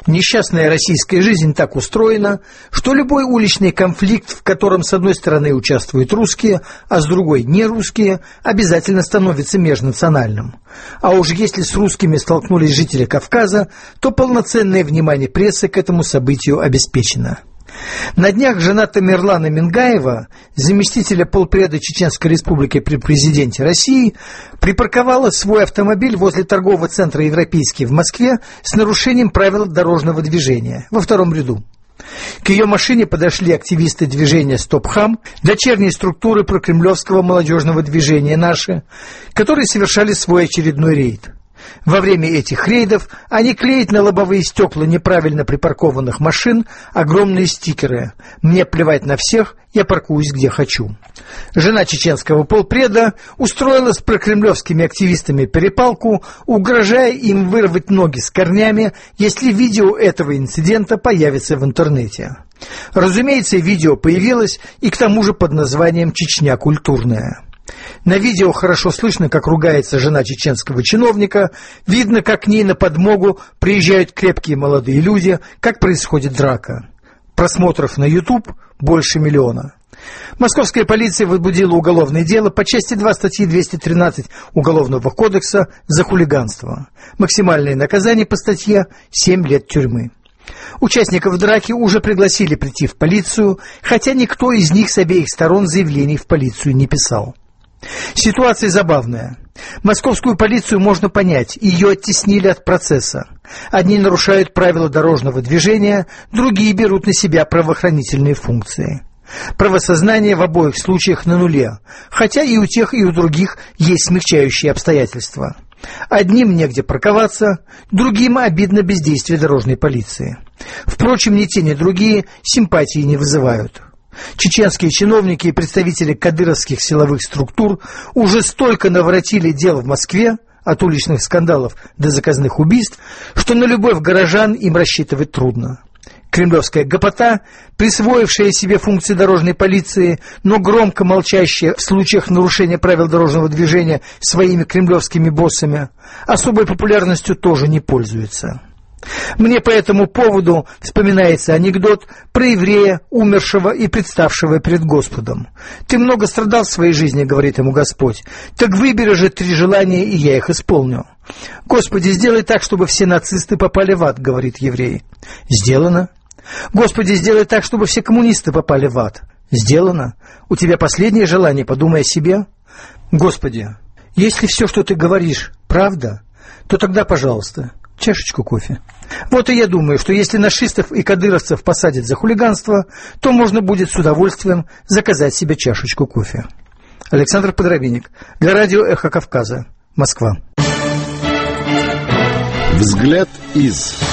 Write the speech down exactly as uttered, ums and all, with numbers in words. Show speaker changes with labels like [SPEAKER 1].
[SPEAKER 1] Несчастная российская жизнь так устроена, что любой уличный конфликт, в котором с одной стороны участвуют русские, а с другой не русские, обязательно становится межнациональным. А уж если с русскими столкнулись жители Кавказа, то полноценное внимание прессы к этому событию обеспечено. На днях жена Тамерлана Мингаева, заместителя полпреда Чеченской Республики при президенте России, припарковала свой автомобиль возле торгового центра «Европейский» в Москве с нарушением правил дорожного движения во втором ряду. К ее машине подошли активисты движения «Стоп-Хам», дочерние структуры прокремлевского молодежного движения «Наши», которые совершали свой очередной рейд. Во время этих рейдов они клеят на лобовые стекла неправильно припаркованных машин огромные стикеры «Мне плевать на всех, я паркуюсь где хочу». Жена чеченского полпреда устроила с прокремлевскими активистами перепалку, угрожая им вырвать ноги с корнями, если видео этого инцидента появится в интернете. Разумеется, видео появилось, и к тому же под названием «Чечня культурная». На видео хорошо слышно, как ругается жена чеченского чиновника, видно, как к ней на подмогу приезжают крепкие молодые люди, как происходит драка. Просмотров на YouTube больше миллиона. Московская полиция возбудила уголовное дело по части два статьи двести тринадцать Уголовного кодекса за хулиганство. Максимальное наказание по статье – семь лет тюрьмы. Участников драки уже пригласили прийти в полицию, хотя никто из них с обеих сторон заявлений в полицию не писал. Ситуация забавная. Московскую полицию можно понять, ее оттеснили от процесса. Одни нарушают правила дорожного движения, другие берут на себя правоохранительные функции. Правосознание в обоих случаях на нуле, хотя и у тех, и у других есть смягчающие обстоятельства. Одним негде парковаться, другим обидно бездействие дорожной полиции. Впрочем, ни те, ни другие симпатии не вызывают. Чеченские чиновники и представители кадыровских силовых структур уже столько наворотили дел в Москве, от уличных скандалов до заказных убийств, что на любовь горожан им рассчитывать трудно. Кремлевская гопота, присвоившая себе функции дорожной полиции, но громко молчащая в случаях нарушения правил дорожного движения своими кремлевскими боссами, особой популярностью тоже не пользуется. Мне по этому поводу вспоминается анекдот про еврея, умершего и представшего перед Господом. «Ты много страдал в своей жизни, — говорит ему Господь, — так выбери же три желания, и я их исполню». «Господи, сделай так, чтобы все нацисты попали в ад, — говорит еврей». «Сделано». «Господи, сделай так, чтобы все коммунисты попали в ад». «Сделано». «У тебя последнее желание, подумай о себе». «Господи, если все, что ты говоришь, правда, то тогда, пожалуйста, чашечку кофе». Вот и я думаю, что если нашистов и кадыровцев посадят за хулиганство, то можно будет с удовольствием заказать себе чашечку кофе. Александр Подробинник. Для радио «Эхо Кавказа». Москва.
[SPEAKER 2] Взгляд из...